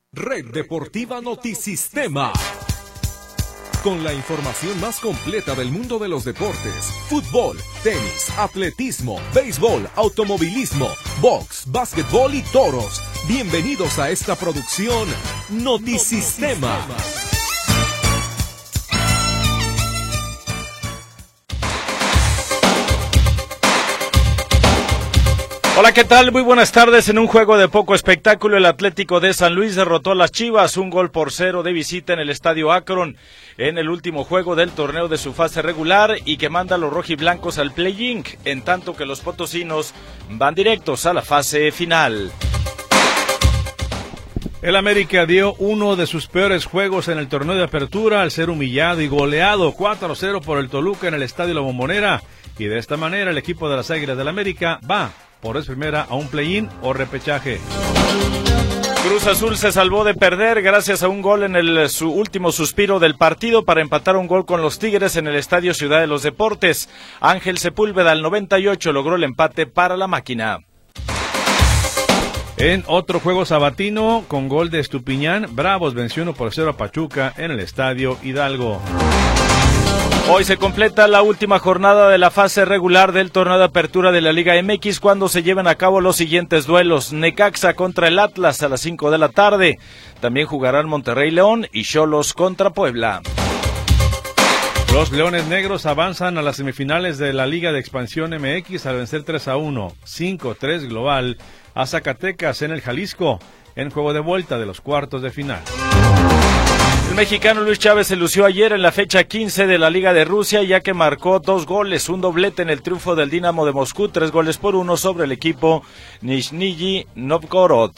Red Deportiva Notisistema. Con la información más completa del mundo de los deportes: fútbol, tenis, atletismo, béisbol, automovilismo, box, básquetbol y toros. Bienvenidos a esta producción Notisistema. Hola, ¿qué tal? Muy buenas tardes. En un juego de poco espectáculo, el Atlético de San Luis derrotó a las Chivas 1-0 de visita en el Estadio Akron en el último juego del torneo de su fase regular y que manda a los rojiblancos al play-in, en tanto que los potosinos van directos a la fase final. El América dio uno de sus peores juegos en el torneo de apertura al ser humillado y goleado 4-0 por el Toluca en el Estadio La Bombonera, y de esta manera el equipo de las Águilas del América va por vez primera a un play-in o repechaje. Cruz Azul se salvó de perder gracias a un gol en su último suspiro del partido para empatar un gol con los Tigres en el Estadio Ciudad de los Deportes. Ángel Sepúlveda al 98 logró el empate para la máquina. En otro juego sabatino, con gol de Estupiñán, Bravos venció 1-0 a Pachuca en el Estadio Hidalgo. Hoy se completa la última jornada de la fase regular del torneo de apertura de la Liga MX, cuando se llevan a cabo los siguientes duelos: Necaxa contra el Atlas a las 5 de la tarde. También jugarán Monterrey León y Xolos contra Puebla. Los Leones Negros avanzan a las semifinales de la Liga de Expansión MX al vencer 3-1, 5-3 global a Zacatecas en el Jalisco, en juego de vuelta de los cuartos de final. El mexicano Luis Chávez se lució ayer en la fecha 15 de la Liga de Rusia, ya que marcó 2 goles, un doblete en el triunfo del Dinamo de Moscú, 3-1 sobre el equipo Nizhny Novgorod.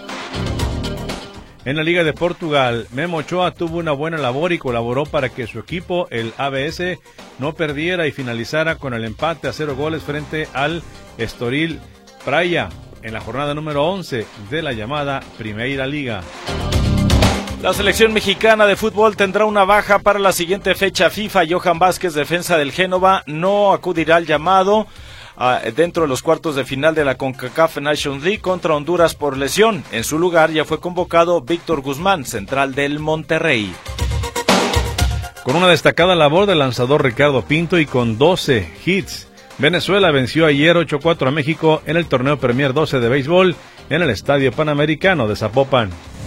En la Liga de Portugal, Memo Ochoa tuvo una buena labor y colaboró para que su equipo, el ABS, no perdiera y finalizara con el empate a 0 goles frente al Estoril Praia en la jornada número 11 de la llamada Primeira Liga. La selección mexicana de fútbol tendrá una baja para la siguiente fecha FIFA. Johan Vázquez, defensa del Génova, no acudirá al llamado dentro de los cuartos de final de la CONCACAF Nations League contra Honduras por lesión. En su lugar ya fue convocado Víctor Guzmán, central del Monterrey. Con una destacada labor del lanzador Ricardo Pinto y con 12 hits, Venezuela venció ayer 8-4 a México en el torneo Premier 12 de béisbol en el Estadio Panamericano de Zapopan.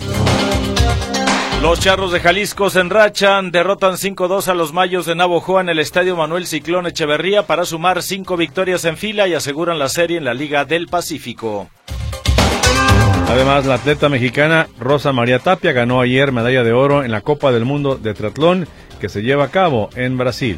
Los Charros de Jalisco se enrachan, derrotan 5-2 a los Mayos de Navojoa en el Estadio Manuel Ciclón Echeverría para sumar 5 victorias en fila y aseguran la serie en la Liga del Pacífico. Además, la atleta mexicana Rosa María Tapia ganó ayer medalla de oro en la Copa del Mundo de Triatlón que se lleva a cabo en Brasil.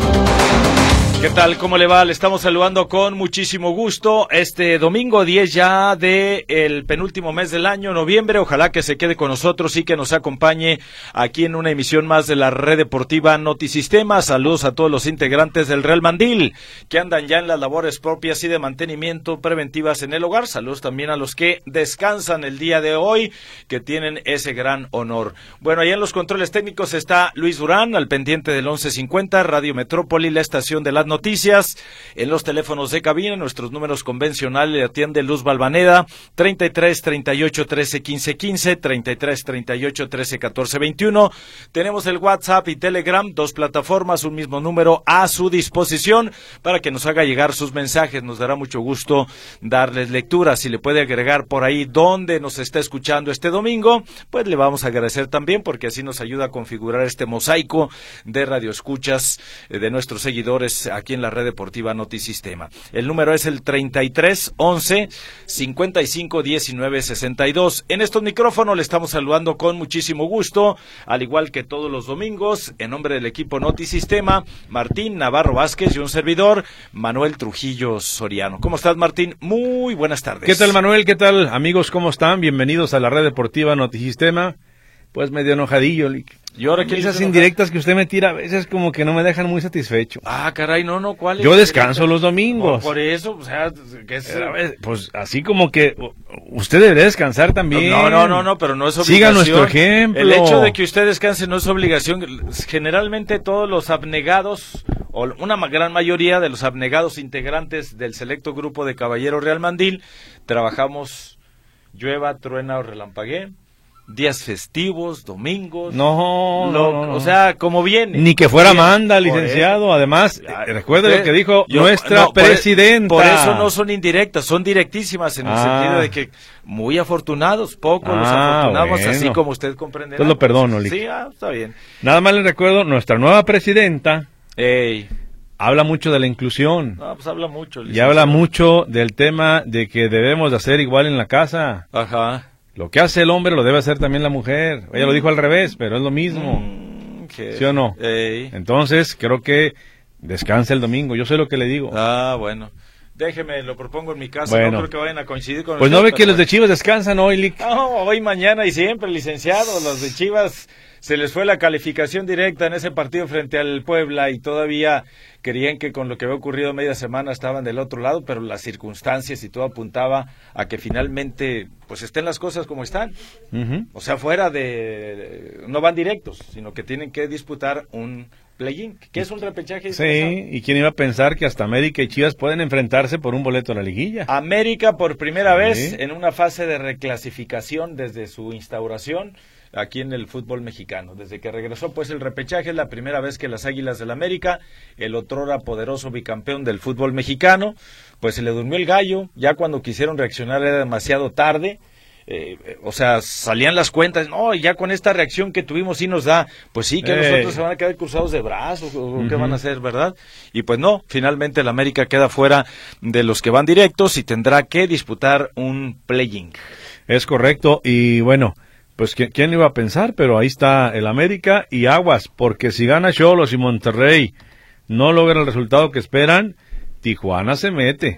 ¿Qué tal? ¿Cómo le va? Le estamos saludando con muchísimo gusto este domingo 10 ya de el penúltimo mes del año, noviembre. Ojalá que se quede con nosotros y que nos acompañe aquí en una emisión más de la Red Deportiva Notisistema. Saludos a todos los integrantes del Real Mandil que andan ya en las labores propias y de mantenimiento preventivas en el hogar. Saludos también a los que descansan el día de hoy, que tienen ese gran honor. Bueno, allá en los controles técnicos está Luis Durán, al pendiente del 1150, Radio Metrópoli, la estación de las noticias. En los teléfonos de cabina, nuestros números convencionales, le atiende Luz Balvaneda, 33 38 13 15 15, 33 38 13 14 21. Tenemos el WhatsApp y Telegram, 2 plataformas, un mismo número a su disposición para que nos haga llegar sus mensajes. Nos dará mucho gusto darles lectura. Si le puede agregar por ahí dónde nos está escuchando este domingo, pues le vamos a agradecer también, porque así nos ayuda a configurar este mosaico de radioescuchas de nuestros seguidores aquí en la Red Deportiva Notisistema. El número es el 33 11 55 19 62. En estos micrófonos le estamos saludando con muchísimo gusto, al igual que todos los domingos, en nombre del equipo Notisistema, Martín Navarro Vázquez y un servidor, Manuel Trujillo Soriano. ¿Cómo estás, Martín? Muy buenas tardes. ¿Qué tal, Manuel? ¿Qué tal, amigos? ¿Cómo están? Bienvenidos a la Red Deportiva Notisistema. Pues medio enojadillo, ¿Y ahora qué esas indirectas que usted me tira a veces como que no me dejan muy satisfecho. Ah, caray, no, ¿cuál es? Yo descanso los domingos. Por eso, o sea, ¿qué es? Pues así como que usted debería descansar también. No, pero no es obligación. Siga nuestro ejemplo. El hecho de que usted descanse no es obligación. Generalmente todos los abnegados, o una gran mayoría de los abnegados integrantes del selecto grupo de Caballeros Real Mandil, trabajamos llueva, truena o relampaguee. días festivos, domingos. No. O sea, como viene. Ni que fuera Amanda, licenciado. Además, recuerde lo que dijo nuestra presidenta. Por eso no son indirectas, son directísimas en el sentido de que muy afortunados, pocos los afortunamos, así como usted comprenderá. Entonces lo perdono, Lick. Sí, está bien. Nada más le recuerdo, nuestra nueva presidenta Ey. habla mucho de la inclusión. No, pues habla mucho. Y habla mucho del tema de que debemos de hacer igual en la casa. Ajá. Lo que hace el hombre lo debe hacer también la mujer. Ella lo dijo al revés, pero es lo mismo. ¿Sí o no? Ey. Entonces, creo que descansa el domingo. Yo sé lo que le digo. Ah, bueno. Déjeme, lo propongo en mi casa. Bueno. No creo que vayan a coincidir con Pues usted, no ve que los de bueno. Chivas descansan hoy, Lick. No, hoy, mañana y siempre, licenciado. Los de Chivas se les fue la calificación directa en ese partido frente al Puebla y todavía querían que con lo que había ocurrido media semana estaban del otro lado, pero las circunstancias y todo apuntaba a que finalmente pues estén las cosas como están. O sea, fuera de... no van directos, sino que tienen que disputar un play-in, que es un repechaje. Sí, y quién iba a pensar que hasta América y Chivas pueden enfrentarse por un boleto a la liguilla. América por primera vez en una fase de reclasificación desde su instauración aquí en el fútbol mexicano. Desde que regresó pues el repechaje es la primera vez que las Águilas del América, el otrora poderoso bicampeón del fútbol mexicano, pues se le durmió el gallo. Ya cuando quisieron reaccionar era demasiado tarde. O sea, salían las cuentas, no, ya con esta reacción que tuvimos sí nos da, pues sí, que nosotros se van a quedar cruzados de brazos, o qué van a hacer, ¿verdad? Y pues no, finalmente el América queda fuera de los que van directos y tendrá que disputar un play-in. Es correcto, y bueno, pues ¿quién iba a pensar? Pero ahí está el América y aguas, porque si gana Xolos y Monterrey no logra el resultado que esperan, Tijuana se mete,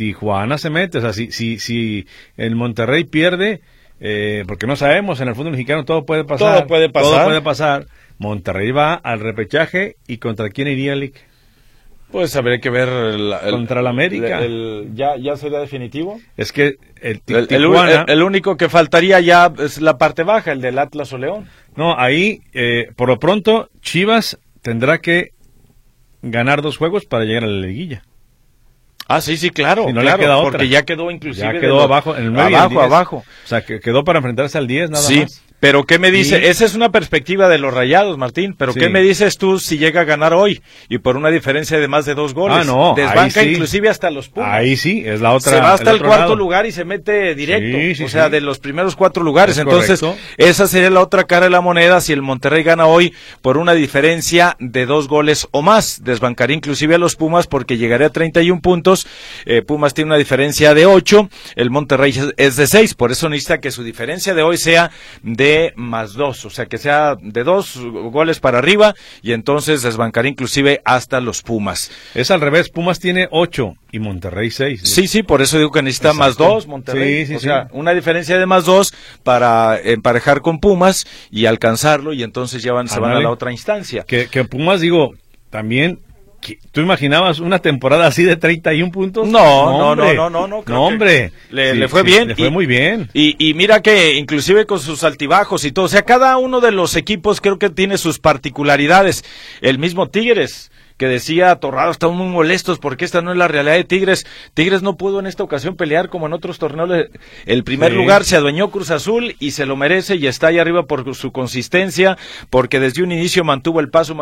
o sea, si el Monterrey pierde, porque no sabemos, en el fútbol mexicano todo puede pasar, todo puede pasar, Monterrey va al repechaje, ¿y contra quién iría, Lick? Pues habría que ver contra el América. ¿Ya sería definitivo? Es que Tijuana, el único que faltaría ya es la parte baja, el del Atlas o León. No, ahí, por lo pronto, Chivas tendrá que ganar 2 juegos para llegar a la liguilla. Ah, sí, claro, si no claro, le queda otra. Porque ya quedó inclusive. Ya quedó abajo, en el 9 abajo. O sea, que quedó para enfrentarse al 10 nada más. Pero ¿qué me dice? Esa es una perspectiva de los Rayados, Martín, pero ¿qué me dices tú si llega a ganar hoy y por una diferencia de más de 2 goles? Ah, no, desbanca inclusive hasta los Pumas. Ahí sí, es la otra. Se va hasta el cuarto lugar y se mete directo, o sea, de los primeros 4 lugares. Entonces, esa sería la otra cara de la moneda si el Monterrey gana hoy por una diferencia de 2 goles o más. Desbancaría inclusive a los Pumas porque llegaría a 31 puntos. Pumas tiene una diferencia de 8, el Monterrey es de 6, por eso necesita que su diferencia de hoy sea de más 2, o sea que sea de 2 goles para arriba y entonces desbancaría inclusive hasta los Pumas. Es al revés, Pumas tiene 8 y Monterrey 6. Sí, por eso digo que necesita más 2 Monterrey, o sea, una diferencia de más 2 para emparejar con Pumas y alcanzarlo y entonces ya se van a la otra instancia. Que Pumas, digo, también... ¿Tú imaginabas una temporada así de 31 puntos? No, hombre. Le fue bien. Le fue muy bien. Y mira que inclusive con sus altibajos y todo, o sea, cada uno de los equipos creo que tiene sus particularidades. El mismo Tigres, que decía Torrado, estamos muy molestos porque esta no es la realidad de Tigres. Tigres no pudo en esta ocasión pelear como en otros torneos. El primer lugar se adueñó Cruz Azul y se lo merece y está ahí arriba por su consistencia, porque desde un inicio mantuvo el paso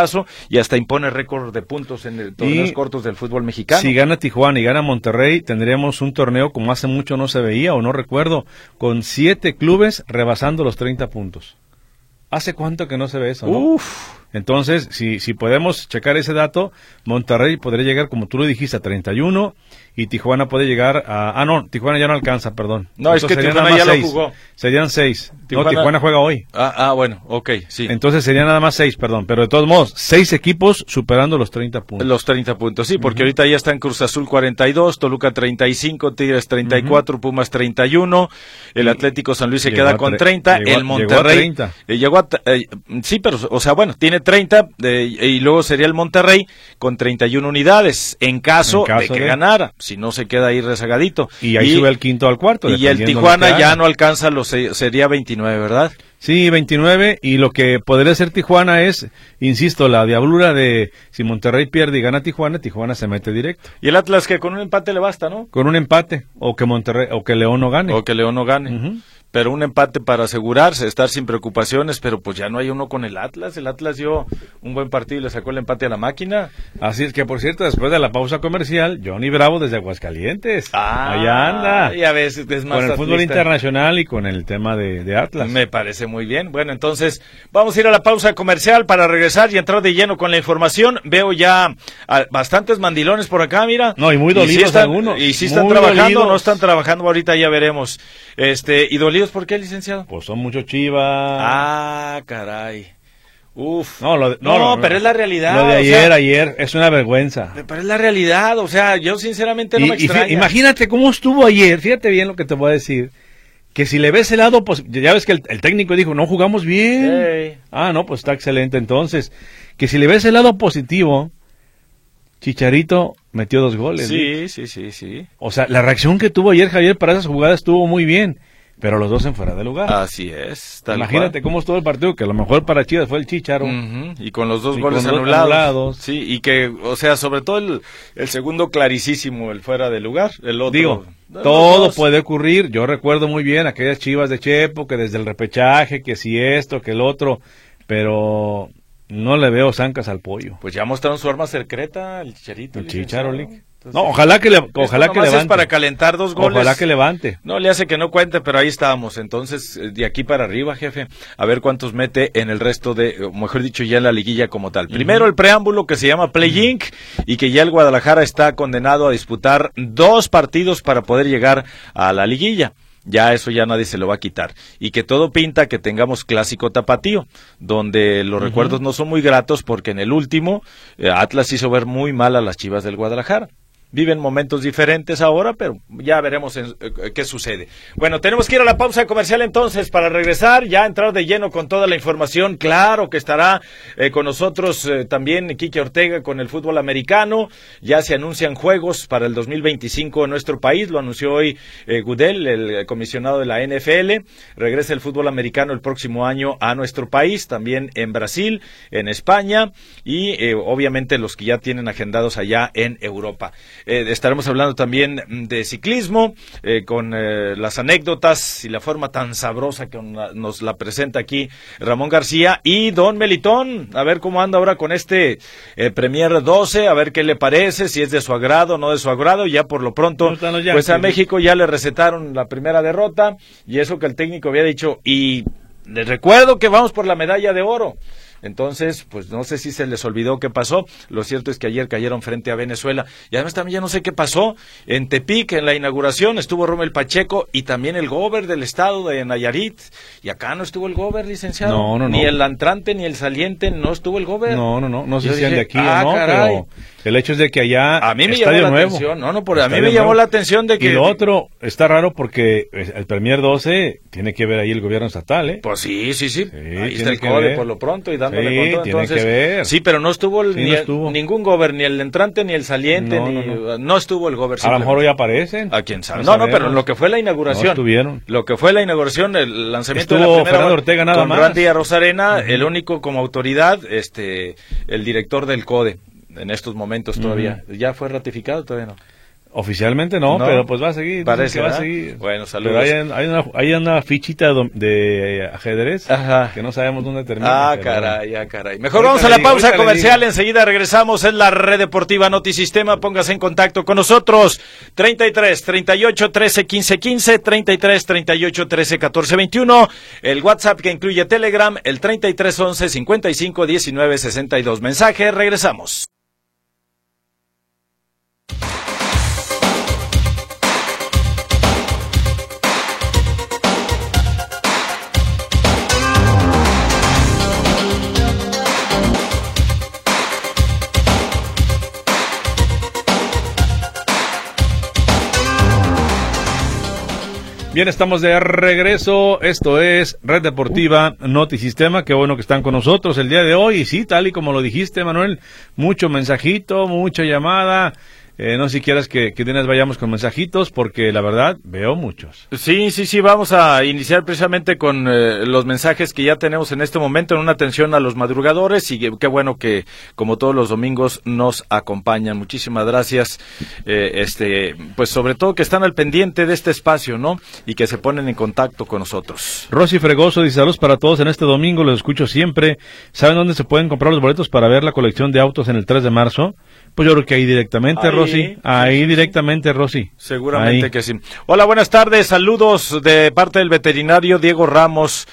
y hasta impone récord de puntos en el torneos cortos del fútbol mexicano. Si gana Tijuana y gana Monterrey, tendríamos un torneo como hace mucho no se veía o no recuerdo, con 7 clubes rebasando los 30 puntos. ¿Hace cuánto que no se ve eso, no? Entonces, si podemos checar ese dato, Monterrey podría llegar, como tú lo dijiste, a 31 y Tijuana puede llegar a... no, Tijuana ya no alcanza, perdón. No, entonces, es que Tijuana ya 6. Lo jugó. Serían 6. Tijuana juega hoy. Bueno, ok, sí. Entonces serían nada más 6, perdón. Pero de todos modos, 6 equipos superando los 30 puntos. Los 30 puntos, sí, porque ahorita ya están Cruz Azul 42, Toluca 35, Tigres 34, Pumas 31, el Atlético San Luis se queda con 30, el Monterrey... Llegó a 30. Sí, pero, o sea, bueno, tiene 30 y luego sería el Monterrey con 31 unidades en caso de que ganara, si no se queda ahí rezagadito. Y ahí sube el quinto al cuarto. Y el Tijuana ya no alcanza sería 29, ¿verdad? Sí, 29, y lo que podría ser Tijuana es, insisto, la diablura de si Monterrey pierde y gana Tijuana se mete directo. Y el Atlas que con un empate le basta, ¿no? Con un empate, o que León no gane. pero un empate para asegurarse, estar sin preocupaciones, pero pues ya no hay uno con el Atlas dio un buen partido y le sacó el empate a la máquina. Así es que, por cierto, después de la pausa comercial, Johnny Bravo desde Aguascalientes, allá anda, y a veces es más con el fútbol internacional y con el tema de Atlas. Me parece muy bien. Bueno, entonces vamos a ir a la pausa comercial para regresar y entrar de lleno con la información. Veo ya bastantes mandilones por acá, mira. No, y muy dolidos algunos. Y si están trabajando, no están trabajando, ahorita ya veremos. ¿Y dolidos por qué, licenciado? Pues son muchos Chivas. Caray. Uf. No, pero es la realidad. Lo de ayer es una vergüenza. Pero es la realidad, o sea, yo sinceramente no me extraña. Imagínate cómo estuvo ayer, fíjate bien lo que te voy a decir. Que si le ves el lado, pues ya ves que el técnico dijo, no jugamos bien. Hey. No, pues está excelente entonces. Que si le ves el lado positivo, Chicharito metió 2 goles. Sí. O sea, la reacción que tuvo ayer Javier para esas jugadas estuvo muy bien, pero los dos en fuera de lugar. Así es. Imagínate cómo estuvo el partido, que a lo mejor para Chivas fue el Chicharo. Y con los 2 goles anulados. Sí, y que, o sea, sobre todo el segundo clarísimo, el fuera de lugar. El otro. Digo, todo puede ocurrir. Yo recuerdo muy bien aquellas Chivas de Chepo, que desde el repechaje, que si esto, que el otro, pero no le veo zancas al pollo. Pues ya mostraron su arma secreta, el Chicharito. El Chicharo, Entonces, no, ojalá que levante. Es para calentar 2 goles. Ojalá que levante. No le hace que no cuente, pero ahí estábamos. Entonces, de aquí para arriba, jefe, a ver cuántos mete en el resto mejor dicho, ya en la liguilla como tal. Primero el preámbulo que se llama Play-In y que ya el Guadalajara está condenado a disputar 2 partidos para poder llegar a la liguilla. Ya eso ya nadie se lo va a quitar. Y que todo pinta que tengamos clásico tapatío, donde los recuerdos no son muy gratos porque en el último Atlas hizo ver muy mal a las Chivas del Guadalajara. Viven momentos diferentes ahora, pero ya veremos qué sucede. Bueno, tenemos que ir a la pausa comercial entonces para regresar, ya entrar de lleno con toda la información. Claro que estará con nosotros también Quique Ortega con el fútbol americano. Ya se anuncian juegos para el 2025 en nuestro país, lo anunció hoy Goodell, el comisionado de la NFL. Regresa el fútbol americano el próximo año a nuestro país, también en Brasil, en España y obviamente los que ya tienen agendados allá en Europa. Estaremos hablando también de ciclismo, con las anécdotas y la forma tan sabrosa que nos la presenta aquí Ramón García y Don Melitón, a ver cómo anda ahora con este Premier 12, a ver qué le parece, si es de su agrado o no de su agrado. Ya por lo pronto, pues a México ya le recetaron la primera derrota y eso que el técnico había dicho, y les recuerdo que vamos por la medalla de oro. Entonces, pues no sé si se les olvidó qué pasó. Lo cierto es que ayer cayeron frente a Venezuela. Y además también ya no sé qué pasó. En Tepic, en la inauguración, estuvo Rommel Pacheco y también el gober del estado de Nayarit. Y acá no estuvo el gober, licenciado. No. Ni el entrante ni el saliente, no estuvo el gober. No sé si es de aquí o no, caray. Pero el hecho es de que allá a mí me llamó la atención. A mí me llamó la atención de que... Y lo otro está raro porque el Premier 12 tiene que ver ahí el gobierno estatal, ¿eh? Pues sí. Ahí está el CODE por lo pronto y dándole con todo. Tiene Entonces, que ver. Sí, pero no estuvo, ningún gober, ni el entrante, ni el saliente, no estuvo el gober. A lo mejor hoy aparecen. ¿A quién sabe? No, pero en lo que fue la inauguración. No estuvieron. Lo que fue la inauguración, el lanzamiento estuvo de la primera Fernando Ortega nada con más. Randy Arozarena, el único como autoridad, el director del CODE en estos momentos todavía. ¿Ya fue ratificado? Todavía no. Oficialmente no, pero pues va a seguir. Parece que va a seguir. Bueno, saludos. Pero hay una fichita de ajedrez que no sabemos dónde termina. Caray. Mejor vamos a la pausa comercial. Enseguida regresamos. Es la Red Deportiva Notisistema. Póngase en contacto con nosotros. 33 38 13 15 15, 33 38 13 14 21. El WhatsApp que incluye Telegram, el 33 11 55 19 62. Mensaje. Regresamos. Bien, estamos de regreso. Esto es Red Deportiva Notisistema. Qué bueno que están con nosotros el día de hoy. Y sí, tal y como lo dijiste, Manuel, mucho mensajito, mucha llamada. No sé si quieras que de una vez vayamos con mensajitos, porque la verdad veo muchos. Sí, vamos a iniciar precisamente con los mensajes que ya tenemos en este momento, en una atención a los madrugadores, y qué bueno que como todos los domingos nos acompañan. Muchísimas gracias, pues sobre todo que están al pendiente de este espacio, ¿no? Y que se ponen en contacto con nosotros. Rosy Fregoso dice: saludos para todos en este domingo, los escucho siempre. ¿Saben dónde se pueden comprar los boletos para ver la colección de autos en el 3 de marzo? Pues yo creo que ahí directamente, Rosy. Ahí directamente, Rosy. Seguramente ahí. Que sí. Hola, buenas tardes. Saludos de parte del veterinario Diego Ramos.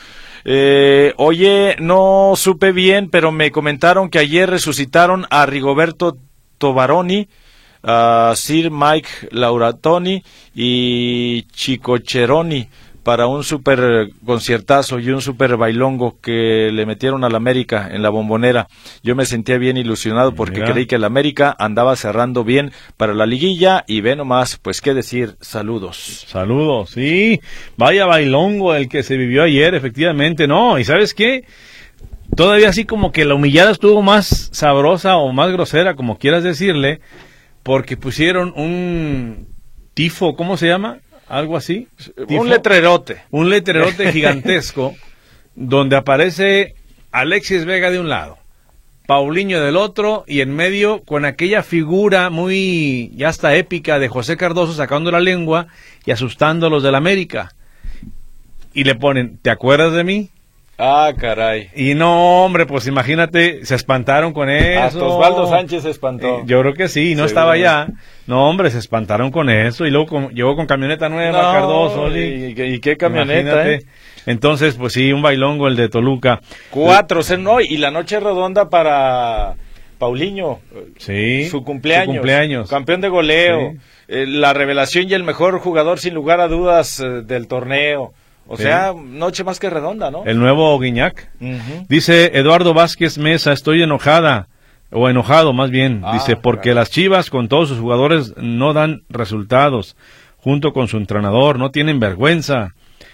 Oye, no supe bien, pero me comentaron que ayer resucitaron a Rigoberto Tobaroni, a Sir Mike Lauratoni y Chicocheroni para un super conciertazo y un super bailongo que le metieron al América en la Bombonera. Yo me sentía bien ilusionado porque creí que el América andaba cerrando bien para la liguilla y ve nomás, pues qué decir, saludos. Saludos, sí, vaya bailongo el que se vivió ayer, efectivamente, no, y ¿sabes qué? Todavía así como que la humillada estuvo más sabrosa o más grosera, como quieras decirle, porque pusieron un tifo, ¿cómo se llama? Algo así. ¿Tifo? Un letrerote gigantesco donde aparece Alexis Vega de un lado, Paulinho del otro, y en medio con aquella figura muy ya hasta épica de José Cardoso sacando la lengua y asustando a los del América. Y le ponen: ¿te acuerdas de mí? Ah, caray. Y no, hombre, pues imagínate, se espantaron con eso. Hasta Osvaldo Sánchez se espantó. Yo creo que sí, no estaba allá. No, hombre, se espantaron con eso. Y luego llegó con camioneta nueva, Cardoso. ¿Y qué camioneta, Entonces, pues sí, un bailongo el de Toluca. 4, no, y la noche redonda para Paulinho. Sí. Su cumpleaños. Campeón de goleo. Sí. La revelación y el mejor jugador, sin lugar a dudas, del torneo. O sea, noche más que redonda, ¿no? El nuevo Guiñac. Dice Eduardo Vázquez Mesa: estoy enojado más bien. Dice, porque las Chivas con todos sus jugadores no dan resultados. Junto con su entrenador, no tienen vergüenza.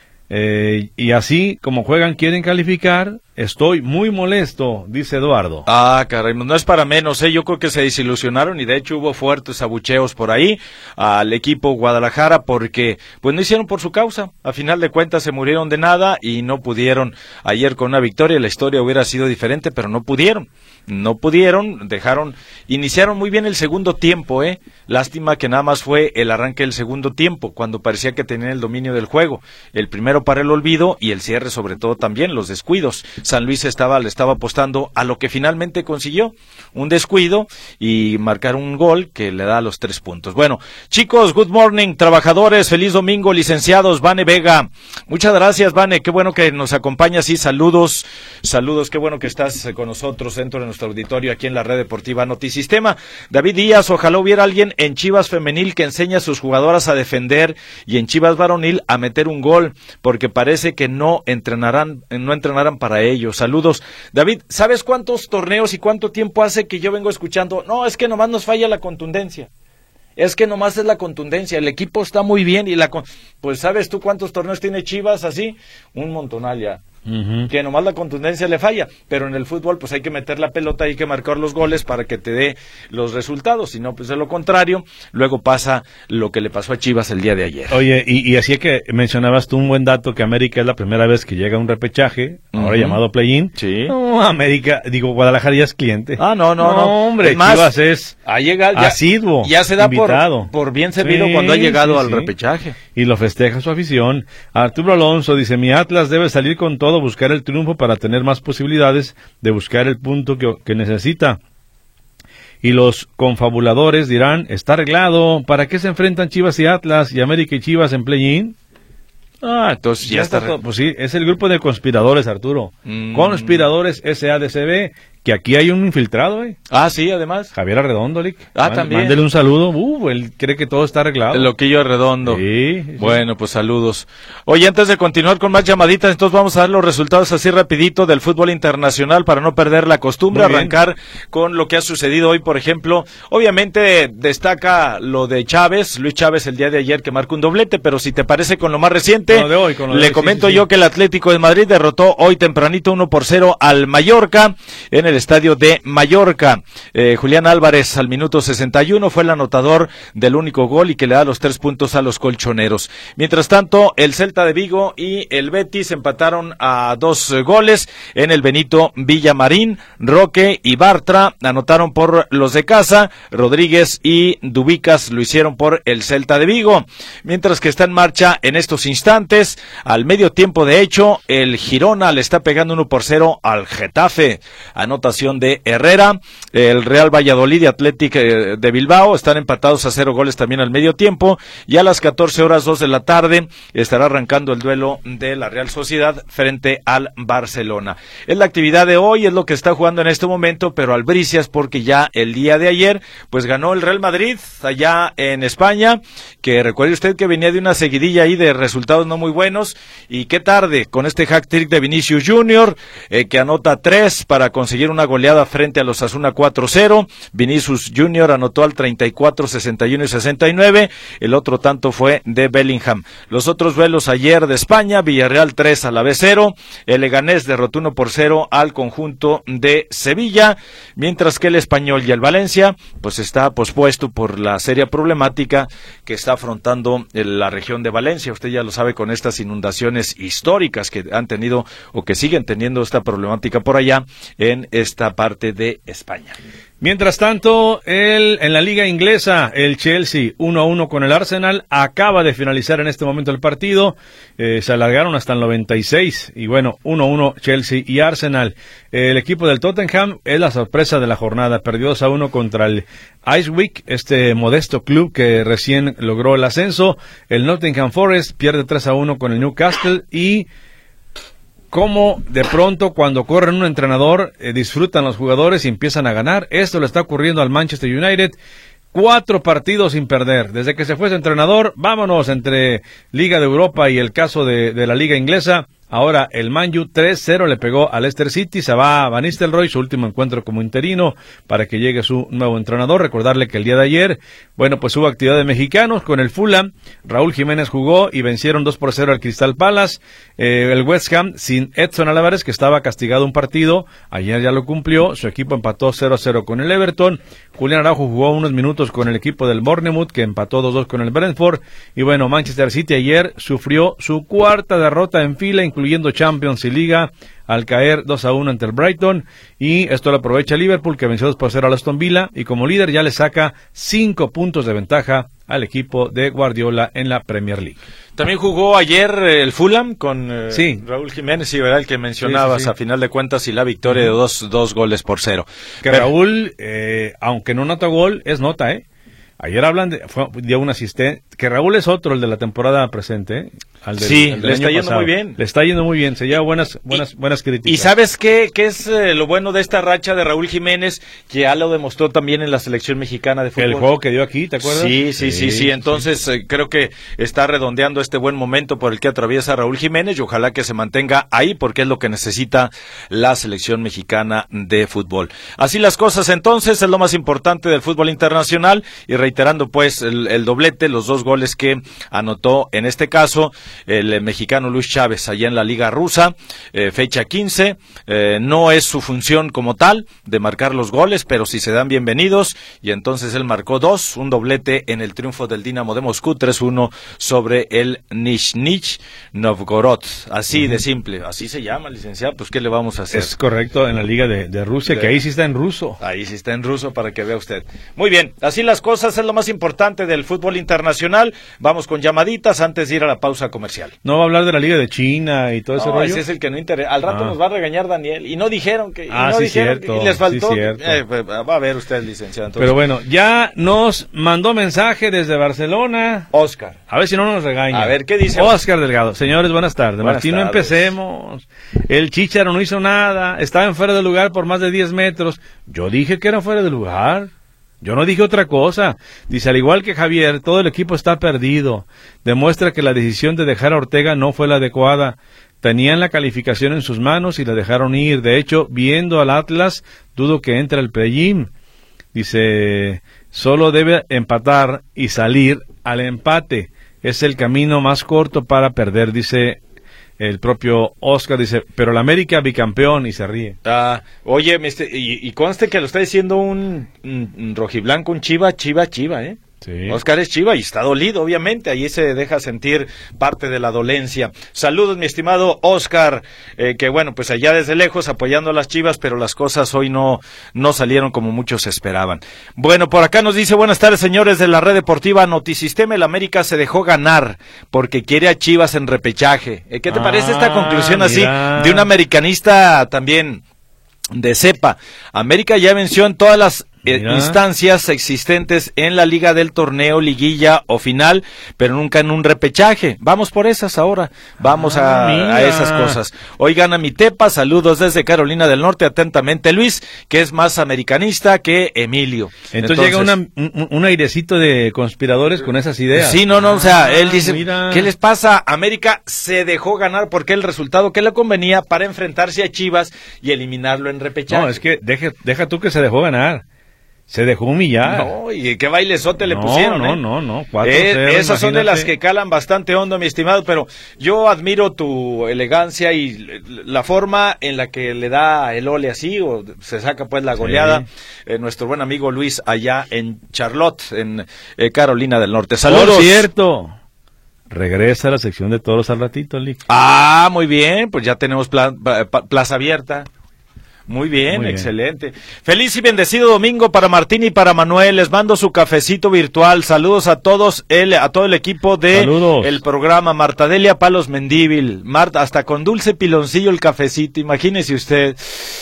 Y así como juegan quieren calificar. Estoy muy molesto, dice Eduardo. Ah, caray, no es para menos, yo creo que se desilusionaron y de hecho hubo fuertes abucheos por ahí al equipo Guadalajara porque pues no hicieron por su causa. A final de cuentas se murieron de nada y no pudieron ayer con una victoria. La historia hubiera sido diferente, pero no pudieron, iniciaron muy bien el segundo tiempo, lástima que nada más fue el arranque del segundo tiempo, cuando parecía que tenían el dominio del juego. El primero para el olvido y el cierre sobre todo también, los descuidos. San Luis le estaba apostando a lo que finalmente consiguió, un descuido y marcar un gol que le da los 3 puntos. Bueno, chicos, good morning, trabajadores, feliz domingo, licenciados. Vane Vega, muchas gracias, Vane, qué bueno que nos acompañas, y saludos, qué bueno que estás con nosotros dentro de nuestro auditorio aquí en la Red Deportiva Notisistema. David Díaz, ojalá hubiera alguien en Chivas femenil que enseñe a sus jugadoras a defender y en Chivas varonil a meter un gol, porque parece que no entrenarán para ello. Saludos. David, ¿sabes cuántos torneos y cuánto tiempo hace que yo vengo escuchando? No, es que nomás nos falla la contundencia. Es que nomás es la contundencia. El equipo está muy bien y pues ¿sabes tú cuántos torneos tiene Chivas así? Un montonal ya. Que nomás la contundencia le falla, pero en el fútbol pues hay que meter la pelota, hay que marcar los goles para que te dé los resultados, si no pues de lo contrario, luego pasa lo que le pasó a Chivas el día de ayer. Oye, y así que mencionabas tú un buen dato, que América es la primera vez que llega a un repechaje, ahora llamado play-in. Sí. No, Guadalajara ya es cliente. No, hombre, es más, Chivas es asiduo, ya se da invitado. por bien servido cuando ha llegado al repechaje. Y lo festeja su afición. Arturo Alonso dice: mi Atlas debe salir con todo, buscar el triunfo para tener más posibilidades de buscar el punto que necesita. Y los confabuladores dirán: está arreglado, ¿para qué se enfrentan Chivas y Atlas y América y Chivas en play-in? Entonces ya está todo. Pues sí, es el grupo de conspiradores, Arturo. Conspiradores SADCB, que aquí hay un infiltrado, sí, además. Javier Arredondo, Lic. También. Mándele un saludo. Él cree que todo está arreglado. Loquillo Arredondo. Sí. Bueno, pues saludos. Oye, antes de continuar con más llamaditas, entonces vamos a dar los resultados así rapidito del fútbol internacional para no perder la costumbre. Arrancar con lo que ha sucedido hoy, por ejemplo. Obviamente destaca lo de Chávez, Luis Chávez el día de ayer, que marcó un doblete, pero si te parece con lo más reciente, le comento yo que el Atlético de Madrid derrotó hoy tempranito 1-0 al Mallorca en el el estadio de Mallorca. Julián Álvarez al minuto 61 fue el anotador del único gol y que le da los 3 puntos a los colchoneros. Mientras tanto, el Celta de Vigo y el Betis empataron a 2 goles en el Benito Villamarín. Roque y Bartra anotaron por los de casa, Rodríguez y Dubicas lo hicieron por el Celta de Vigo. Mientras que está en marcha en estos instantes, al medio tiempo de hecho, el Girona le está pegando 1-0 al Getafe. Anotación de Herrera. El Real Valladolid y Athletic de Bilbao están empatados a 0 goles también al medio tiempo, y a las 14:02 de la tarde estará arrancando el duelo de la Real Sociedad frente al Barcelona. Es la actividad de hoy, es lo que está jugando en este momento, pero albricias porque ya el día de ayer pues ganó el Real Madrid allá en España, que recuerde usted que venía de una seguidilla ahí de resultados no muy buenos, y qué tarde con este hat-trick de Vinicius Junior, que anota 3 para conseguir una goleada frente a los Osasuna 4-0. Vinicius Junior anotó al 34, 61 y 69, el otro tanto fue de Bellingham. Los otros duelos ayer de España: Villarreal 3, Alavés 0, el Leganés derrotó 1-0 al conjunto de Sevilla, mientras que el Español y el Valencia pues está pospuesto por la seria problemática que está afrontando la región de Valencia. Usted ya lo sabe, con estas inundaciones históricas que han tenido o que siguen teniendo esta problemática por allá en esta parte de España. Mientras tanto, en la liga inglesa, el Chelsea 1-1 con el Arsenal, acaba de finalizar en este momento el partido, se alargaron hasta el 96, y bueno, 1-1 Chelsea y Arsenal. El equipo del Tottenham es la sorpresa de la jornada, perdió 2-1 contra el Ipswich, este modesto club que recién logró el ascenso. El Nottingham Forest pierde 3-1 con el Newcastle, y cómo de pronto cuando corren un entrenador disfrutan los jugadores y empiezan a ganar. Esto le está ocurriendo al Manchester United. 4 partidos sin perder. Desde que se fue ese entrenador, vámonos entre Liga de Europa y el caso de la Liga Inglesa. Ahora el Man U 3-0 le pegó al Leicester City. Se va a Van Nistelrooy, su último encuentro como interino, para que llegue su nuevo entrenador. Recordarle que el día de ayer, bueno, pues hubo actividad de mexicanos con el Fulham. Raúl Jiménez jugó y vencieron 2-0 al Crystal Palace. El West Ham sin Edson Álvarez, que estaba castigado un partido, ayer ya lo cumplió. Su equipo empató 0-0 con el Everton. Julián Araujo jugó unos minutos con el equipo del Bournemouth, que empató 2-2 con el Brentford. Y bueno, Manchester City ayer sufrió su 4ª derrota en fila, incluyendo Champions y Liga, al caer 2-1 ante el Brighton, y esto lo aprovecha Liverpool, que venció 2-0 al Aston Villa, y como líder ya le saca 5 puntos de ventaja al equipo de Guardiola en la Premier League. También jugó ayer el Fulham con sí. Raúl Jiménez, y ¿verdad? El que mencionabas, sí. A final de cuentas, y la victoria de 2-0. Que pero Raúl, aunque no nota gol, es nota, Ayer hablan de un asistente, que Raúl es otro, el de la temporada presente, sí, le está yendo muy bien. Le está yendo muy bien, se lleva buenas críticas. ¿Y sabes qué es lo bueno de esta racha de Raúl Jiménez? Que ya lo demostró también en la selección mexicana de fútbol. El juego que dio aquí, ¿te acuerdas? Sí. Entonces creo que está redondeando este buen momento por el que atraviesa Raúl Jiménez, y ojalá que se mantenga ahí, porque es lo que necesita la selección mexicana de fútbol. Así las cosas, entonces, es lo más importante del fútbol internacional, y reiterando pues el doblete, los 2 goles que anotó en este caso el mexicano Luis Chávez allá en la Liga Rusa, fecha 15, no es su función como tal de marcar los goles, pero si se dan bienvenidos, y entonces él marcó 2, un doblete en el triunfo del Dinamo de Moscú 3-1 sobre el Nizhny Novgorod, así de simple, así se llama, licenciado, pues ¿qué le vamos a hacer? Es correcto, en la Liga de Rusia, que ahí sí está en ruso. Ahí sí está en ruso, para que vea usted. Muy bien, así las cosas, es lo más importante del fútbol internacional. Vamos con llamaditas antes de ir a la pausa comercial. ¿No va a hablar de la Liga de China y todo ese rollo? Ese es el que no interesa. Al rato nos va a regañar Daniel. Y no dijeron que... cierto. Y les faltó... Sí, cierto. Pues, va a ver usted, licenciado. Entonces. Pero bueno, ya nos mandó mensaje desde Barcelona. Oscar. A ver si no nos regaña. A ver, ¿qué dice? Oscar Delgado. Señores, buenas tardes. Buenas Martín, tardes. no empecemos. El Chícharo no hizo nada. Estaba en fuera de lugar por más de 10 metros. Yo dije que era fuera de lugar. Yo no dije otra cosa. Dice, al igual que Javier, todo el equipo está perdido. Demuestra que la decisión de dejar a Ortega no fue la adecuada. Tenían la calificación en sus manos y la dejaron ir. De hecho, viendo al Atlas, dudo que entre al play-in. Dice, solo debe empatar y salir al empate. Es el camino más corto para perder, dice El propio Oscar dice, pero la América bicampeón, y se ríe. Oye, y conste que lo está diciendo un rojiblanco, un chiva, ¿eh? Sí. Oscar es chiva y está dolido, obviamente, ahí se deja sentir parte de la dolencia. Saludos, mi estimado Oscar, que bueno, pues allá desde lejos apoyando a las Chivas, pero las cosas hoy no salieron como muchos esperaban. Bueno, por acá nos dice, buenas tardes, señores de la Red Deportiva Notisistema, el América se dejó ganar porque quiere a Chivas en repechaje. ¿Qué te parece esta conclusión así de un americanista también de cepa? América ya venció en todas las instancias existentes en la liga del torneo, liguilla o final, pero nunca en un repechaje. Vamos por esas ahora, vamos a esas cosas. Hoy gana mi Tepa, saludos desde Carolina del Norte, atentamente Luis, que es más americanista que Emilio. Entonces llega un airecito de conspiradores con esas ideas. Sí, o sea, él dice, ¿qué les pasa? América se dejó ganar porque el resultado que le convenía para enfrentarse a Chivas y eliminarlo en repechaje. No, es que deja tú que se dejó ganar. Se dejó humillar. No, y qué bailezote le pusieron. No. 4-0, esas son de las que calan bastante hondo, mi estimado, pero yo admiro tu elegancia y la forma en la que le da el ole así, o se saca pues la goleada. Sí. Nuestro buen amigo Luis allá en Charlotte, en Carolina del Norte. Saludos. Por cierto, regresa a la sección de toros al ratito, Lick. Muy bien, pues ya tenemos plaza abierta. Muy bien, excelente. Feliz y bendecido domingo para Martín y para Manuel. Les mando su cafecito virtual. Saludos a todos, a todo el equipo de el programa. Marta Delia Palos Mendíbil. Marta, hasta con dulce piloncillo el cafecito. Imagínese usted.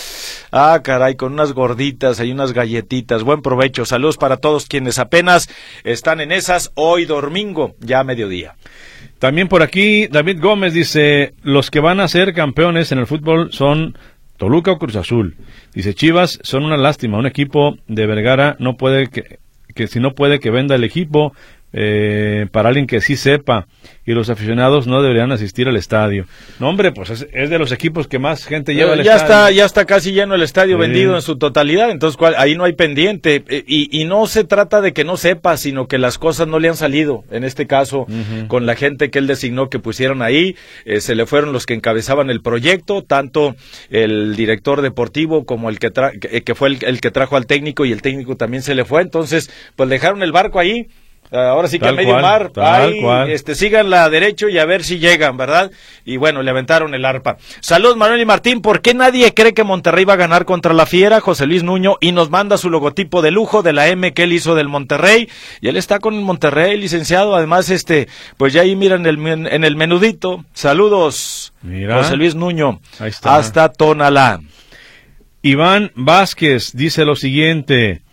Caray, con unas gorditas y unas galletitas. Buen provecho. Saludos para todos quienes apenas están en esas hoy domingo, ya a mediodía. También por aquí, David Gómez dice, los que van a ser campeones en el fútbol son Toluca o Cruz Azul. Dice, Chivas son una lástima, un equipo de Vergara no puede que si no puede que venda el equipo para alguien que sí sepa, y los aficionados no deberían asistir al estadio. No, hombre, pues es de los equipos que más gente lleva al estadio. Ya está casi lleno el estadio, vendido en su totalidad, entonces ahí no hay pendiente, y no se trata de que no sepa, sino que las cosas no le han salido, en este caso, con la gente que él designó que pusieron ahí, se le fueron los que encabezaban el proyecto, tanto el director deportivo como el que fue el que trajo al técnico, y el técnico también se le fue, entonces, pues dejaron el barco ahí. Ahora sí que a medio mar, sigan la derecho y a ver si llegan, ¿verdad? Y bueno, le aventaron el arpa. Saludos, Manuel y Martín. ¿Por qué nadie cree que Monterrey va a ganar contra la Fiera? José Luis Nuño, y nos manda su logotipo de lujo de la M que él hizo del Monterrey, y él está con el Monterrey, licenciado. Además, pues ya ahí miran en el menudito. Saludos, José Luis Nuño, ahí está. Hasta Tonalá. Iván Vázquez dice lo siguiente: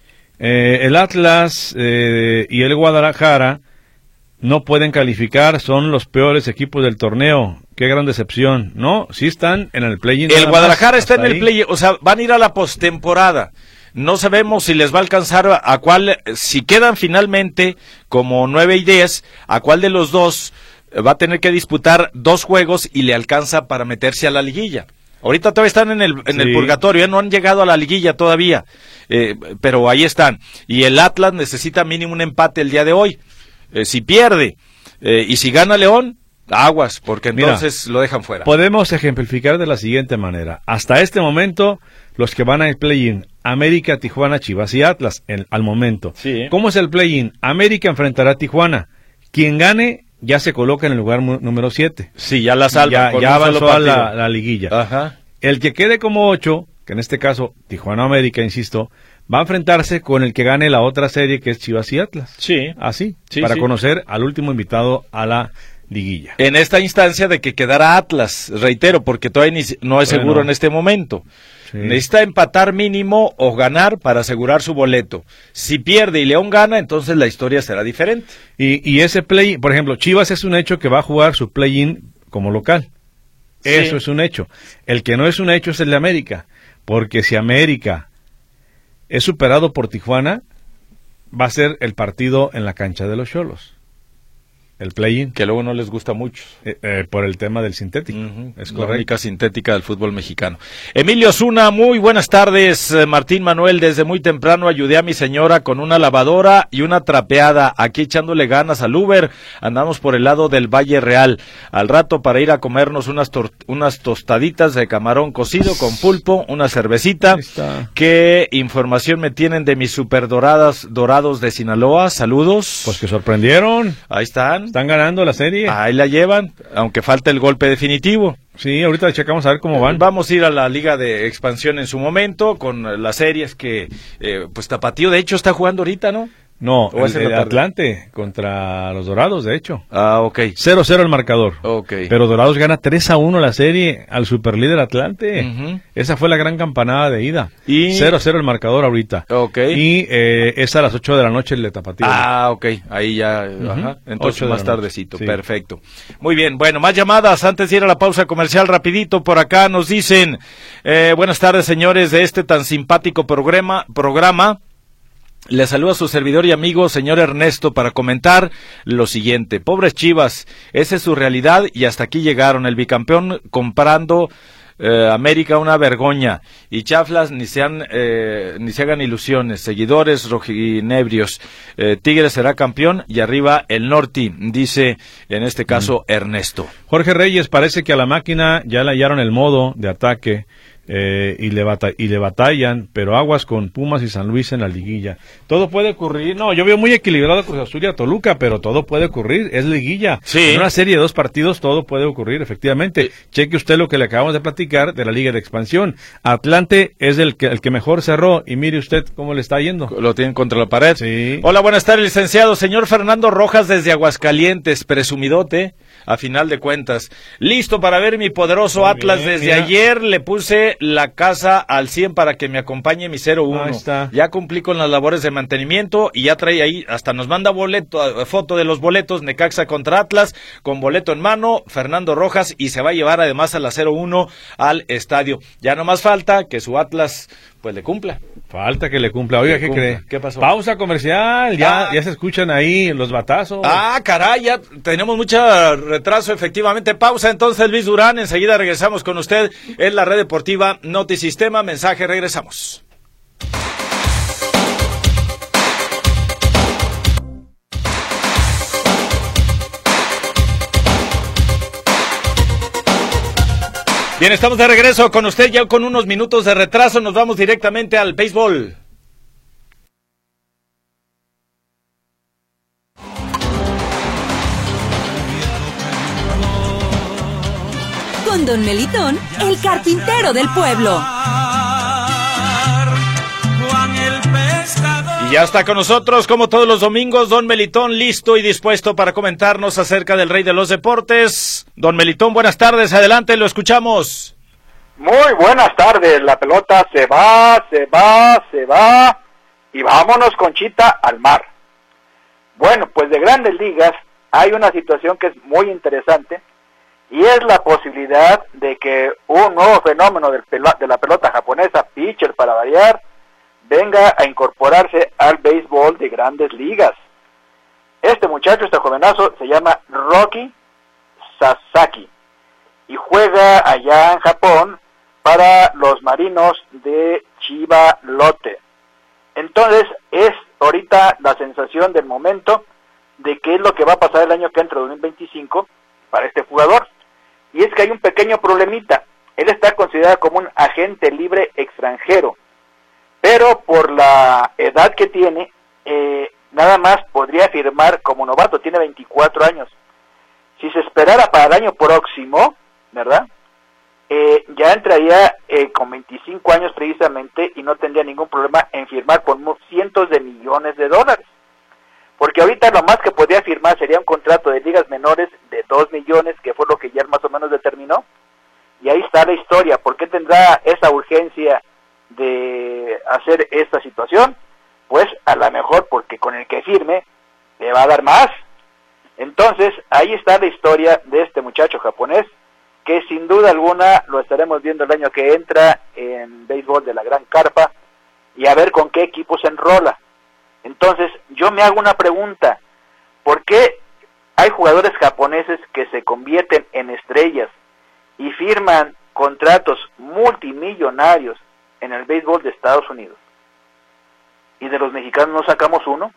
el Atlas y el Guadalajara no pueden calificar, son los peores equipos del torneo. Qué gran decepción. No, sí están en el play-in. El Guadalajara está en el play-in, o sea, van a ir a la postemporada. No sabemos si les va a alcanzar a cuál, si quedan finalmente como 9 y 10, a cuál de los dos va a tener que disputar 2 juegos y le alcanza para meterse a la liguilla. Ahorita todavía están en el purgatorio, no han llegado a la liguilla todavía, pero ahí están. Y el Atlas necesita mínimo un empate el día de hoy. Si pierde y si gana León, aguas, porque entonces lo dejan fuera. Podemos ejemplificar de la siguiente manera. Hasta este momento, los que van al play-in, América, Tijuana, Chivas y Atlas, al momento. Sí. ¿Cómo es el play-in? América enfrentará a Tijuana. Quien gane ya se coloca en el lugar número 7. Sí, ya la salva. Ya avanzó a la liguilla. Ajá. El que quede como 8, que en este caso Tijuana América, insisto, va a enfrentarse con el que gane la otra serie, que es Chivas y Atlas. Sí. Así, para conocer al último invitado a la liguilla. En esta instancia de que quedara Atlas, reitero, porque todavía no es seguro en este momento. Sí. Necesita empatar mínimo o ganar para asegurar su boleto. Si pierde y León gana, entonces la historia será diferente. Y ese play, por ejemplo, Chivas es un hecho que va a jugar su play-in como local. Sí. Eso es un hecho. El que no es un hecho es el de América, porque si América es superado por Tijuana, va a ser el partido en la cancha de los Xolos. el play-in. Que luego no les gusta mucho. Por el tema del sintético. Es la única sintética del fútbol mexicano. Emilio Osuna, muy buenas tardes. Martín Manuel, desde muy temprano ayudé a mi señora con una lavadora y una trapeada, aquí echándole ganas al Uber. Andamos por el lado del Valle Real. Al rato para ir a comernos unas tostaditas de camarón cocido con pulpo, una cervecita. ¿Qué información me tienen de mis dorados de Sinaloa? Saludos. Pues que sorprendieron. Ahí están. Están ganando la serie. Ahí la llevan, aunque falta el golpe definitivo. Sí, ahorita checamos a ver cómo van. Vamos a ir a la Liga de Expansión en su momento, con las series que, pues Tapatío, de hecho, está jugando ahorita, ¿no? No, el Atlante contra los Dorados, de hecho. Ah, ok. 0-0 el marcador. Ok. Pero Dorados gana 3-1 la serie al superlíder Atlante. Esa fue la gran campanada de ida. Y 0-0 el marcador ahorita. Ok. Y es a las 8 de la noche el de Tapatío. Ah, ok. Ahí ya, ajá. Entonces más tardecito. Sí. Perfecto. Muy bien. Bueno, más llamadas. Antes de ir a la pausa comercial, rapidito, por acá nos dicen, buenas tardes, señores, de este tan simpático programa. Le saludo a su servidor y amigo, señor Ernesto, para comentar lo siguiente. Pobres Chivas, esa es su realidad y hasta aquí llegaron. El bicampeón comprando América, una vergoña. Y chaflas, ni se hagan ilusiones. Seguidores rojinebrios. Tigres será campeón y arriba el Norte, dice en este caso Ernesto. Jorge Reyes, parece que a la máquina ya le hallaron el modo de ataque. Y le batallan, pero aguas con Pumas y San Luis en la liguilla. Todo puede ocurrir. No, yo veo muy equilibrado Cruz Azul y a Toluca, pero todo puede ocurrir. Es liguilla. Sí. En una serie de 2 partidos todo puede ocurrir, efectivamente. Cheque usted lo que le acabamos de platicar de la Liga de Expansión. Atlante es el que mejor cerró y mire usted cómo le está yendo. Lo tienen contra la pared. Sí. Hola, buenas tardes, licenciado. Señor Fernando Rojas desde Aguascalientes, presumidote. A final de cuentas, listo para ver mi poderoso muy Atlas. Bien, desde ayer le puse la casa al 100 para que me acompañe mi 0-1. Ahí está. Ya cumplí con las labores de mantenimiento y ya trae ahí, hasta nos manda foto de los boletos, Necaxa contra Atlas, con boleto en mano, Fernando Rojas, y se va a llevar además a la 0-1 al estadio. Ya no más falta que su Atlas pues le cumpla. Falta que le cumpla. Oiga, ¿qué cree? ¿Qué pasó? Pausa comercial, ya se escuchan ahí los batazos. Ah, caray, ya tenemos mucho retraso, efectivamente. Pausa entonces, Luis Durán, enseguida regresamos con usted en la red deportiva Notisistema. Mensaje, regresamos. Bien, estamos de regreso con usted ya con unos minutos de retraso. Nos vamos directamente al béisbol. Con Don Melitón, el carpintero del pueblo. Y ya está con nosotros, como todos los domingos, Don Melitón, listo y dispuesto para comentarnos acerca del rey de los deportes. Don Melitón, buenas tardes, adelante, lo escuchamos. Muy buenas tardes, la pelota se va, y vámonos, Conchita, al mar. Bueno, pues de Grandes Ligas hay una situación que es muy interesante, y es la posibilidad de que un nuevo fenómeno de la pelota japonesa, pitcher para variar, venga a incorporarse al béisbol de Grandes Ligas. Este muchacho, este jovenazo, se llama Roki Sasaki y juega allá en Japón para los Marinos de Chiba Lotte. Entonces, es ahorita la sensación del momento de qué es lo que va a pasar el año que entra, 2025, para este jugador. Y es que hay un pequeño problemita. Él está considerado como un agente libre extranjero, pero por la edad que tiene, nada más podría firmar como novato, tiene 24 años. Si se esperara para el año próximo, ¿verdad?, ya entraría con 25 años precisamente y no tendría ningún problema en firmar por cientos de millones de dólares. Porque ahorita lo más que podría firmar sería un contrato de ligas menores de 2 millones, que fue lo que ya más o menos determinó. Y ahí está la historia. ¿Por qué tendrá esa urgencia de hacer esta situación? Pues a lo mejor porque con el que firme le va a dar más. Entonces ahí está la historia de este muchacho japonés, que sin duda alguna lo estaremos viendo el año que entra en béisbol de la Gran Carpa, y a ver con qué equipo se enrola. Entonces yo me hago una pregunta: ¿por qué hay jugadores japoneses que se convierten en estrellas y firman contratos multimillonarios en el béisbol de Estados Unidos. Y de los mexicanos no sacamos uno,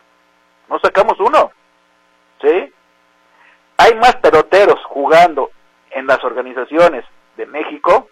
¿sí? Hay más peloteros jugando en las organizaciones de México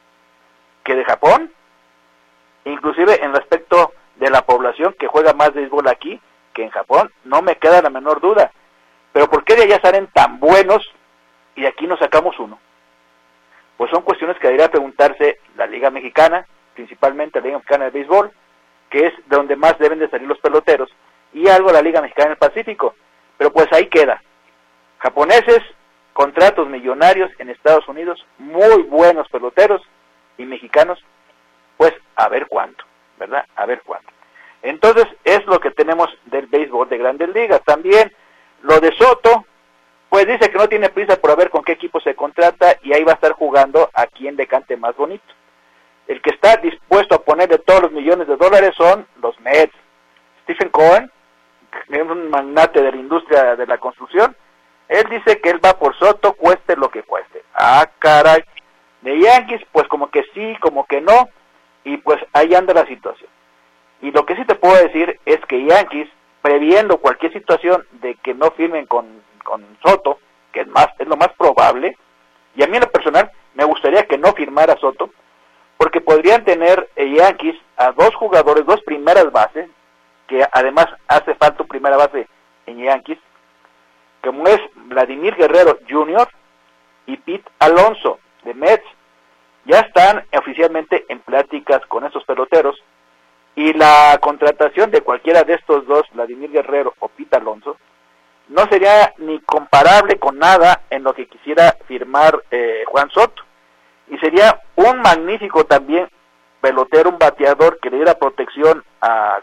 que de Japón, inclusive en respecto de la población que juega más béisbol aquí que en Japón, no me queda la menor duda. Pero ¿por qué de allá salen tan buenos y aquí no sacamos uno? Pues son cuestiones que debería preguntarse la Liga Mexicana, principalmente la Liga Mexicana de Béisbol, que es de donde más deben de salir los peloteros, y algo la Liga Mexicana del Pacífico. Pero pues ahí queda. Japoneses, contratos millonarios en Estados Unidos, muy buenos peloteros, y mexicanos, pues a ver cuánto, ¿verdad? A ver cuánto. Entonces, es lo que tenemos del béisbol de Grandes Ligas. También lo de Soto, pues dice que no tiene prisa por ver con qué equipo se contrata y ahí va a estar jugando a quien le cante más bonito. El que está dispuesto a ponerle todos los millones de dólares son los Mets. Stephen Cohen, que es un magnate de la industria de la construcción, él dice que él va por Soto, cueste lo que cueste. Ah, caray. De Yankees, pues como que sí, como que no, y pues ahí anda la situación. Y lo que sí te puedo decir es que Yankees, previendo cualquier situación de que no firmen con Soto, que es lo más probable, y a mí en lo personal me gustaría que no firmara Soto, porque podrían tener Yankees a dos jugadores, dos primeras bases, que además hace falta una primera base en Yankees, como es Vladimir Guerrero Jr. y Pete Alonso de Mets. Ya están oficialmente en pláticas con estos peloteros, y la contratación de cualquiera de estos dos, Vladimir Guerrero o Pete Alonso, no sería ni comparable con nada en lo que quisiera firmar Juan Soto. Y sería un magnífico también pelotero, un bateador que le diera protección a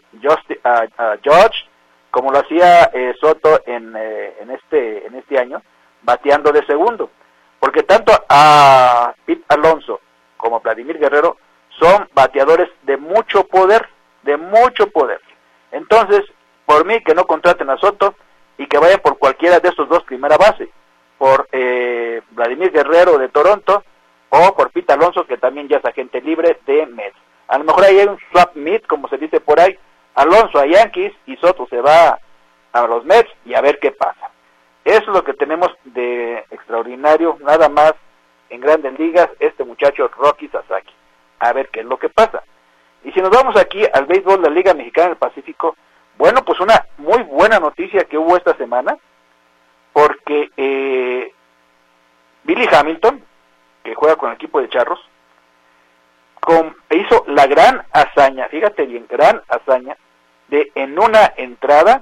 George, como lo hacía Soto en este año, bateando de segundo. Porque tanto a Pete Alonso como Vladimir Guerrero son bateadores de mucho poder, Entonces, por mí que no contraten a Soto y que vayan por cualquiera de estos dos primera base, por Vladimir Guerrero de Toronto o por Pete Alonso, que también ya es agente libre de Mets. A lo mejor ahí hay un swap meet, como se dice por ahí, Alonso a Yankees y Soto se va a los Mets y a ver qué pasa. Eso es lo que tenemos de extraordinario, nada más en Grandes Ligas, este muchacho Rocky Sasaki. A ver qué es lo que pasa. Y si nos vamos aquí al béisbol de la Liga Mexicana del Pacífico, bueno, pues una muy buena noticia que hubo esta semana, porque Billy Hamilton, que juega con el equipo de Charros, hizo la gran hazaña, fíjate bien, gran hazaña, de en una entrada,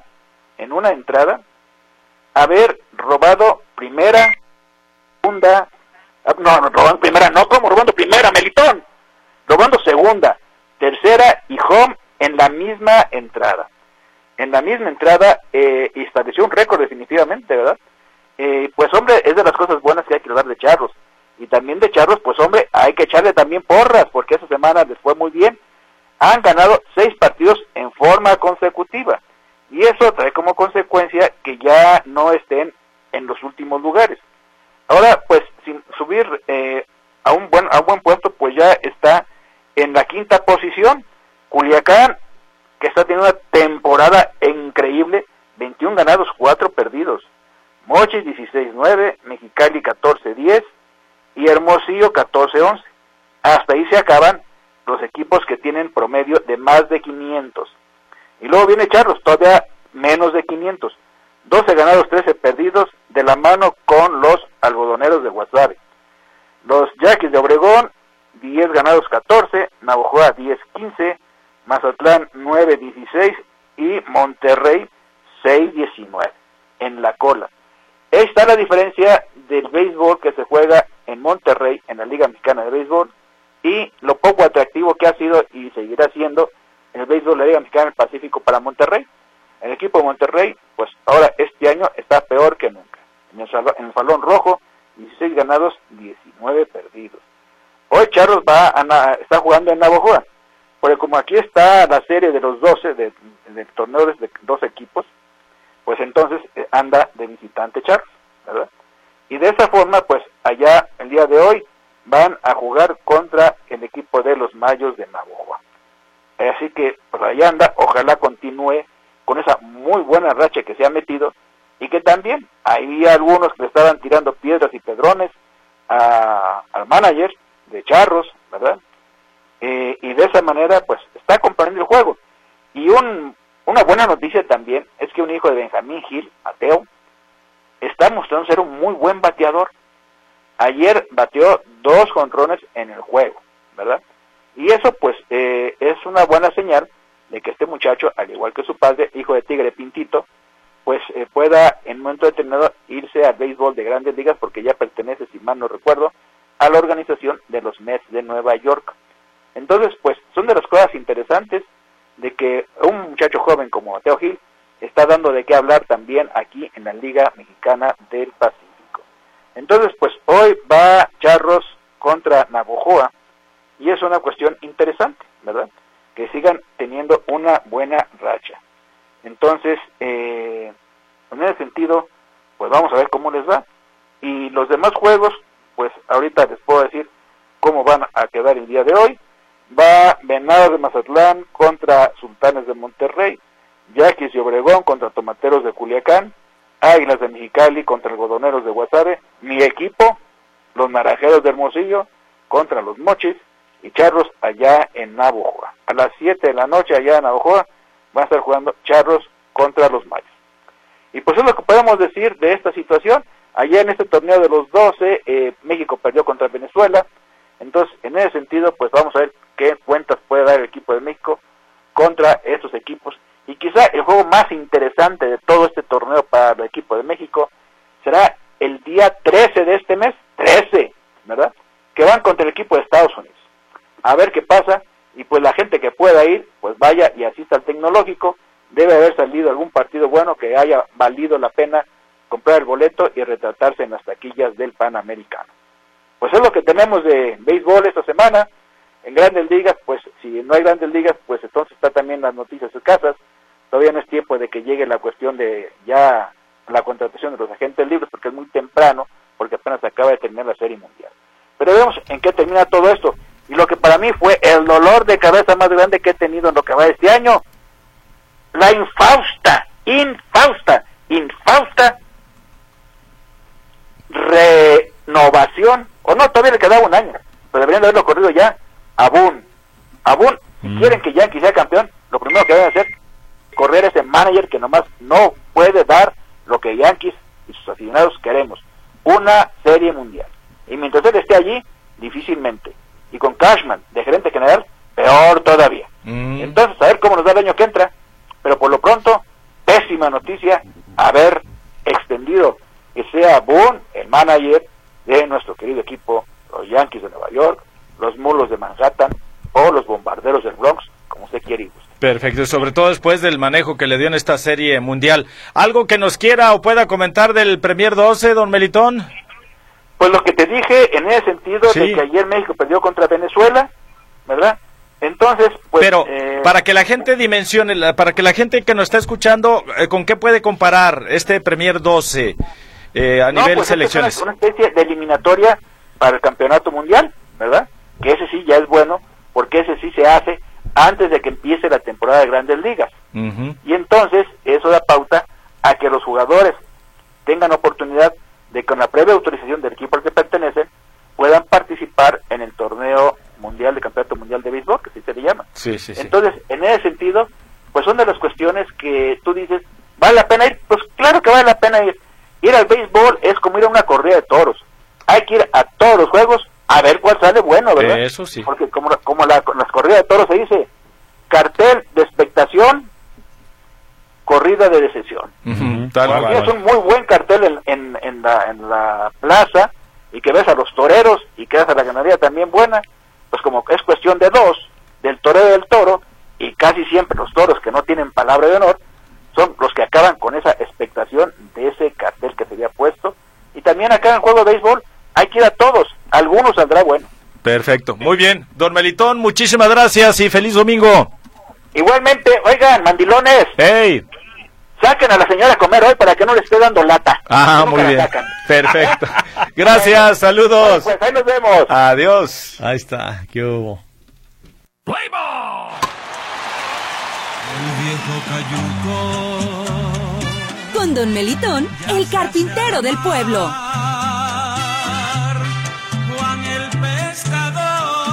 haber robado primera, segunda, robando primera, no, como robando primera, Melitón, robando segunda, tercera y home en la misma entrada. Y estableció un récord definitivamente, ¿verdad? Pues hombre, es de las cosas buenas que hay que dar de Charros. Y también de Charros, pues hombre, hay que echarle también porras, porque esta semana les fue muy bien. Han ganado 6 partidos en forma consecutiva. Y eso trae como consecuencia que ya no estén en los últimos lugares. Ahora, pues, sin subir a un buen puesto, pues ya está en la 5ª posición. Culiacán, que está teniendo una temporada increíble, 21 ganados, 4 perdidos. Mochis 16-9, Mexicali 14-10 y Hermosillo 14-11. Hasta ahí se acaban los equipos que tienen promedio de más de 500. Y luego viene Charros, todavía menos de 500. 12 ganados, 13 perdidos, de la mano con los algodoneros de Guasave. Los Yaquis de Obregón, 10 ganados, 14, Navojoa 10-15, Mazatlán 9-16 y Monterrey 6-19 en la cola. Ahí está la diferencia del béisbol que se juega en Monterrey, en la Liga Mexicana de Béisbol, y lo poco atractivo que ha sido y seguirá siendo el béisbol de la Liga Mexicana del Pacífico para Monterrey. El equipo de Monterrey, pues ahora este año está peor que nunca. En el Salón Rojo, 16 ganados, 19 perdidos. Hoy Charros está jugando en Navojoa, porque como aquí está la serie de los 12, de torneos de 12 equipos, pues entonces anda de visitante Charros. ¿verdad? Y de esa forma, pues allá el día de hoy van a jugar contra el equipo de los Mayos de Navojoa. Así que pues allá anda, ojalá continúe con esa muy buena racha que se ha metido, y que también hay algunos que le estaban tirando piedras y pedrones al manager de Charros, ¿verdad? Y de esa manera pues está componiendo el juego. Y una buena noticia también es que un hijo de Benjamín Gil, Mateo, está mostrando ser un muy buen bateador. Ayer bateó 2 jonrones en el juego, ¿verdad? Y eso pues es una buena señal de que este muchacho, al igual que su padre, hijo de Tigre Pintito, pues pueda en un momento determinado irse al béisbol de Grandes Ligas, porque ya pertenece, si mal no recuerdo, a la organización de los Mets de Nueva York. Entonces, pues son de las cosas interesantes de que un muchacho joven como Mateo Gil está dando de qué hablar también aquí en la Liga Mexicana del Pacífico. Entonces, pues hoy va Charros contra Navojoa, y es una cuestión interesante, ¿verdad? Que sigan teniendo una buena racha. Entonces, en ese sentido, pues vamos a ver cómo les va. Y los demás juegos, pues ahorita les puedo decir cómo van a quedar el día de hoy. Va Venados de Mazatlán contra Sultanes de Monterrey, Yaquis de Obregón contra Tomateros de Culiacán, Águilas de Mexicali contra Algodoneros de Guasave, mi equipo, los Naranjeros de Hermosillo contra los Mochis, y Charros allá en Navojoa. A las 7 de la noche allá en Navojoa van a estar jugando Charros contra los Mayos. Y pues es lo que podemos decir de esta situación. Allá en este torneo de los 12, México perdió contra Venezuela. Entonces, en ese sentido, pues vamos a ver qué cuentas puede dar el equipo de México contra estos equipos. Y quizá el juego más interesante de todo este torneo para el equipo de México será el día 13 de este mes, 13, ¿verdad? Que van contra el equipo de Estados Unidos. A ver qué pasa, y pues la gente que pueda ir, pues vaya y asista al Tecnológico. Debe haber salido algún partido bueno que haya valido la pena comprar el boleto y retratarse en las taquillas del Panamericano. Pues es lo que tenemos de béisbol esta semana. En Grandes Ligas, pues si no hay Grandes Ligas, pues entonces está también las noticias escasas. Todavía no es tiempo de que llegue la cuestión de ya la contratación de los agentes libres, porque es muy temprano, porque apenas acaba de terminar la Serie Mundial. Pero vemos en qué termina todo esto. Y lo que para mí fue el dolor de cabeza más grande que he tenido en lo que va de este año, la infausta renovación, o no, todavía le quedaba un año, pero deberían de haberlo corrido ya, a Boone, si quieren que Yankees sea campeón, lo primero que deben hacer es correr a ese manager que nomás no puede dar lo que Yankees y sus aficionados queremos, una Serie Mundial. Y mientras él esté allí, difícilmente. Y con Cashman de gerente general, peor todavía. Entonces, a ver cómo nos da el año que entra. Pero por lo pronto, pésima noticia haber extendido que sea Boone el manager de nuestro querido equipo, los Yankees de Nueva York, los Mulos de Manhattan o los Bombarderos del Bronx, como usted quiere y guste. Perfecto, sobre todo después del manejo que le dio en esta Serie Mundial. ¿Algo que nos quiera o pueda comentar del Premier 12, don Melitón? Pues lo que te dije en ese sentido, sí, de que ayer México perdió contra Venezuela, ¿verdad? Entonces, pues... Pero, para que la gente dimensione, para que la gente que nos está escuchando, ¿con qué puede comparar este Premier 12 a nivel pues selecciones? Es una especie de eliminatoria para el campeonato mundial, ¿verdad? Que ese sí ya es bueno, porque ese sí se hace antes de que empiece la temporada de Grandes Ligas. Y entonces, eso da pauta a que los jugadores tengan oportunidad de, con la previa autorización del equipo al que pertenecen, puedan participar en el torneo mundial, de campeonato mundial de béisbol, que así se le llama. Sí. Entonces, en ese sentido, pues son de las cuestiones que tú dices, ¿vale la pena ir? Pues claro que vale la pena ir. Ir al béisbol es como ir a una corrida de toros. Hay que ir a todos los juegos a ver cuál sale bueno, ¿verdad? Eso sí. Porque como las corridas de toros se dice, cartel de expectación, corrida de decepción. Es un muy buen cartel en la plaza, y que ves a los toreros y que ves a la ganadería también buena, pues como es cuestión de dos, del torero y del toro, y casi siempre los toros que no tienen palabra de honor son los que acaban con esa expectación de ese cartel que se había puesto. Y también acá en el juego de béisbol hay que ir a todos, algunos saldrá bueno. Perfecto, muy bien, don Melitón, muchísimas gracias y feliz domingo. Igualmente, oigan, mandilones. ¡Hey! saquen a la señora a comer hoy para que no le esté dando lata. Muy bien. Perfecto. Gracias, saludos. Pues ahí nos vemos. Adiós. Ahí está, ¿qué hubo? El viejo cayuco. Con Don Melitón, el carpintero del pueblo. Juan el pescador.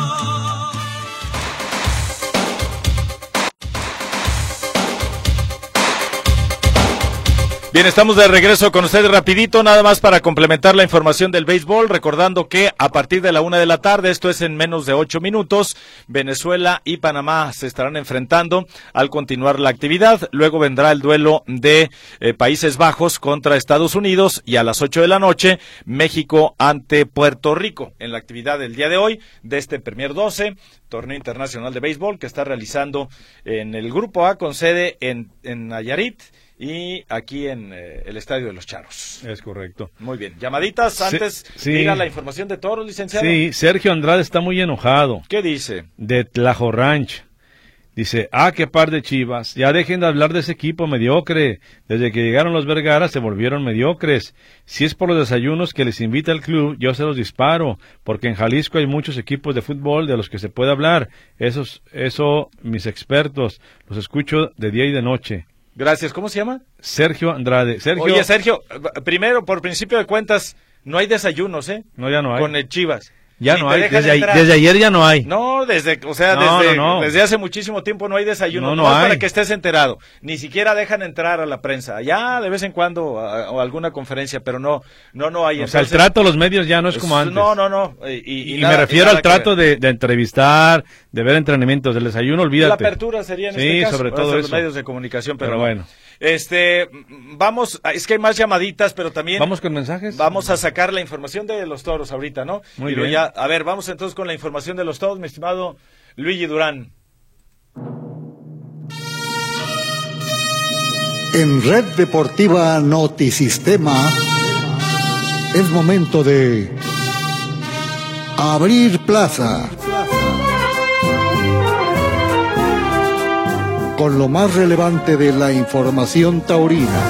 Bien, estamos de regreso con ustedes rapidito, nada más para complementar la información del béisbol, recordando que a partir de la 1 de la tarde, esto es en menos de 8 minutos, Venezuela y Panamá se estarán enfrentando al continuar la actividad. Luego vendrá el duelo de Países Bajos contra Estados Unidos y a las 8 de la noche, México ante Puerto Rico, en la actividad del día de hoy, de este Premier 12, torneo internacional de béisbol que está realizando en el Grupo A con sede en Nayarit, y aquí en el Estadio de los Charros. Es correcto. Muy bien. Llamaditas, antes diga la información de toros, licenciado. Sí, Sergio Andrade está muy enojado. ¿Qué dice? De Tlajo Ranch. Dice, qué par de chivas. Ya dejen de hablar de ese equipo mediocre. Desde que llegaron los Vergara se volvieron mediocres. Si es por los desayunos que les invita el club, yo se los disparo. Porque en Jalisco hay muchos equipos de fútbol de los que se puede hablar. Eso, mis expertos, los escucho de día y de noche. Gracias. ¿Cómo se llama? Sergio Andrade. Oye, Sergio, primero, por principio de cuentas, no hay desayunos, ¿eh? No, ya no hay. Con el Chivas. Ya no hay, desde ayer ya no hay. No, desde hace muchísimo tiempo no hay desayuno. No hay. Para que estés enterado. Ni siquiera dejan entrar a la prensa. Ya de vez en cuando o alguna conferencia, pero no hay. O sea, el trato a los medios ya no es como antes. No. Y me refiero al trato de entrevistar, de ver entrenamientos, del desayuno, olvídate. La apertura sería en este caso. Sobre todo los medios de comunicación, pero bueno. Vamos, es que hay más llamaditas, pero también... ¿Vamos con mensajes? Vamos a sacar la información de los toros ahorita, ¿no? Muy bien. A ver, vamos entonces con la información de los toros, mi estimado Luigi Durán. En Red Deportiva Notisistema es momento de abrir plaza con lo más relevante de la información taurina.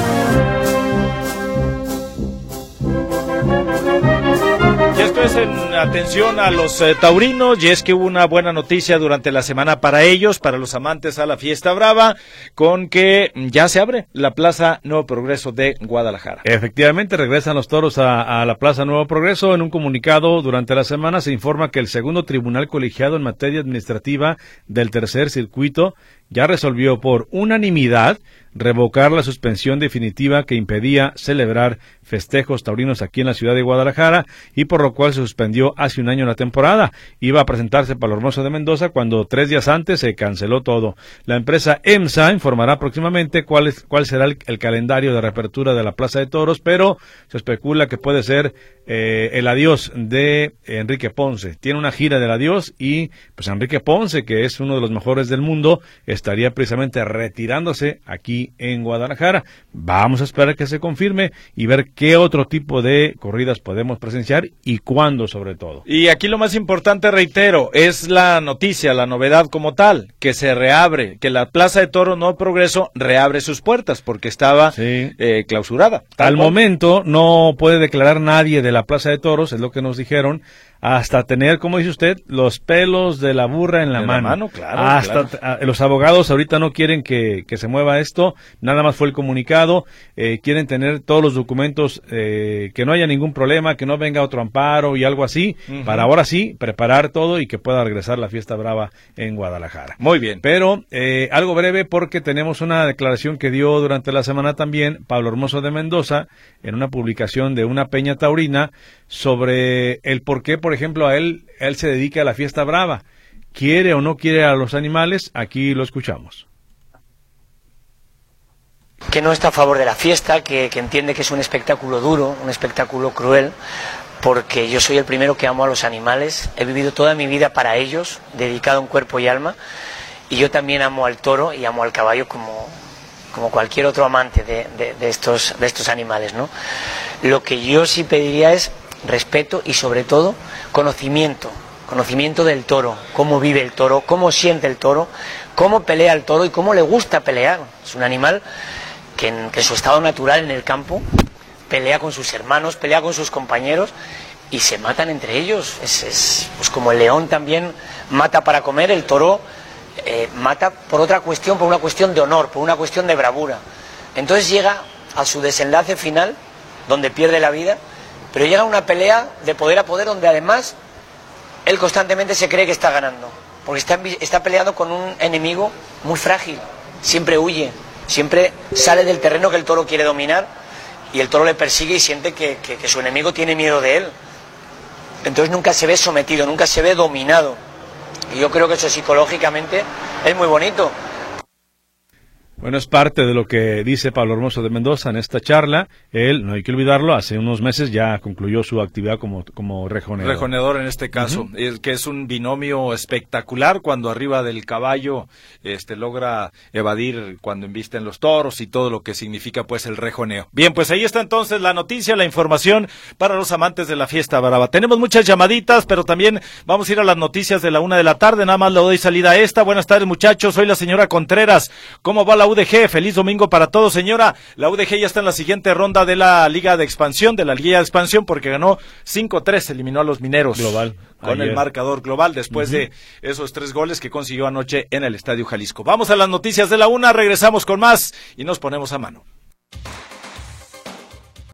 Y esto es en atención a los taurinos, y es que hubo una buena noticia durante la semana para ellos, para los amantes a la fiesta brava, con que ya se abre la Plaza Nuevo Progreso de Guadalajara. Efectivamente, regresan los toros a la Plaza Nuevo Progreso. En un comunicado durante la semana se informa que el segundo tribunal colegiado en materia administrativa del tercer circuito ya resolvió por unanimidad revocar la suspensión definitiva que impedía celebrar festejos taurinos aquí en la ciudad de Guadalajara, y por lo cual se suspendió hace un año la temporada. Iba a presentarse Palo Hermoso de Mendoza cuando 3 días antes se canceló todo. La empresa EMSA informará próximamente cuál será el calendario de reapertura de la Plaza de Toros, pero se especula que puede ser el adiós de Enrique Ponce. Tiene una gira del adiós y pues Enrique Ponce, que es uno de los mejores del mundo, estaría precisamente retirándose aquí en Guadalajara. Vamos a esperar que se confirme y ver qué otro tipo de corridas podemos presenciar y cuándo, sobre todo. Y aquí lo más importante, reitero, es la noticia, la novedad como tal, que se reabre, que la Plaza de Toros Nuevo Progreso reabre sus puertas porque estaba clausurada. Al momento no puede declarar nadie de la Plaza de Toros, es lo que nos dijeron, hasta tener, como dice usted, los pelos de la burra en la mano. Claro. Los abogados ahorita no quieren que se mueva esto, nada más fue el comunicado, quieren tener todos los documentos, que no haya ningún problema, que no venga otro amparo y algo así, para ahora sí preparar todo y que pueda regresar la fiesta brava en Guadalajara. Muy bien. Pero algo breve, porque tenemos una declaración que dio durante la semana también Pablo Hermoso de Mendoza en una publicación de una peña taurina sobre el por qué, por ejemplo, a él se dedica a la fiesta brava. ¿Quiere o no quiere a los animales? Aquí lo escuchamos. Que no está a favor de la fiesta, que entiende que es un espectáculo duro, un espectáculo cruel, porque yo soy el primero que amo a los animales, he vivido toda mi vida para ellos, dedicado en cuerpo y alma, y yo también amo al toro y amo al caballo como cualquier otro amante de estos animales, ¿no? Lo que yo sí pediría es respeto y sobre todo conocimiento del toro, cómo vive el toro, cómo siente el toro, cómo pelea el toro y cómo le gusta pelear. Es un animal que en su estado natural en el campo pelea con sus hermanos, pelea con sus compañeros y se matan entre ellos. Pues como el león también mata para comer, el toro mata por otra cuestión, por una cuestión de honor, por una cuestión de bravura. Entonces llega a su desenlace final, donde pierde la vida, pero llega a una pelea de poder a poder, donde además él constantemente se cree que está ganando, porque está peleando con un enemigo muy frágil, siempre huye, siempre sale del terreno que el toro quiere dominar, y el toro le persigue y siente que su enemigo tiene miedo de él. Entonces nunca se ve sometido, nunca se ve dominado, y yo creo que eso psicológicamente es muy bonito. Bueno, es parte de lo que dice Pablo Hermoso de Mendoza en esta charla. Él, no hay que olvidarlo, hace unos meses ya concluyó su actividad como rejoneador. Rejoneador en este caso, que es un binomio espectacular cuando arriba del caballo logra evadir cuando embisten los toros y todo lo que significa pues el rejoneo. Bien, pues ahí está entonces la noticia, la información para los amantes de la fiesta brava. Tenemos muchas llamaditas, pero también vamos a ir a las noticias de la 1 de la tarde. Nada más le doy salida a esta. Buenas tardes, muchachos. Soy la señora Contreras. ¿Cómo va la UDG? Feliz domingo para todos, señora. La UDG ya está en la siguiente ronda de la Liga de Expansión, porque ganó 5-3, eliminó a los Mineros. Global. Con el marcador global después de esos 3 goles que consiguió anoche en el Estadio Jalisco. Vamos a las noticias de la 1, regresamos con más y nos ponemos a mano.